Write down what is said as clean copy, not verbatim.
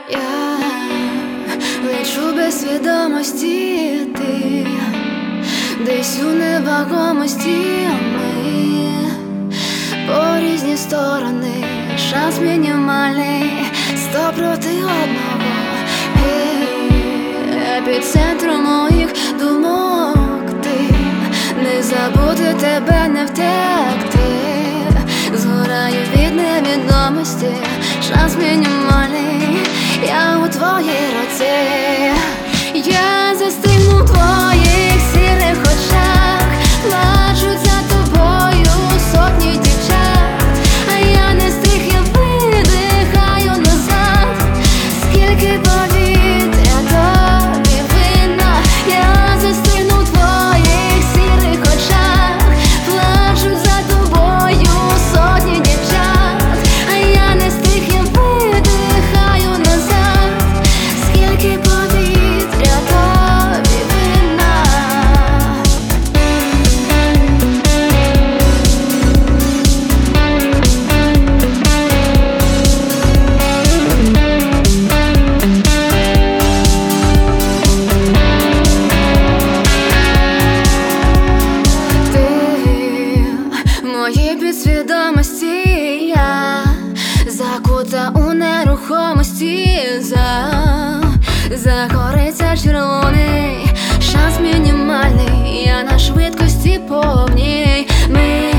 Я лечу без свідомості, ти десь у невагомості, ми по різні сторони, шанс мінімальний, 100 проти 1. Епіцентром моїх думок ти, не забути тебе, не втекти. Згораю від невідомості, шанс мінімальний, я у твоїй руці. Я застигну в твоїх сірих очах, плачуть за тобою сотні дівчат, а я не стих, я видихаю назад. Скільки повітря тобі винна, я застигну в твоїх сірих очах, плачуть за тобою сотні дівчат, а я не стих, я видихаю назад. Скільки повітря тобі винна. Ти в моїй підсвідомості, я закута у нерухомості. Загориться червоний, шанс мінімальний, я на швидкості повній. Ми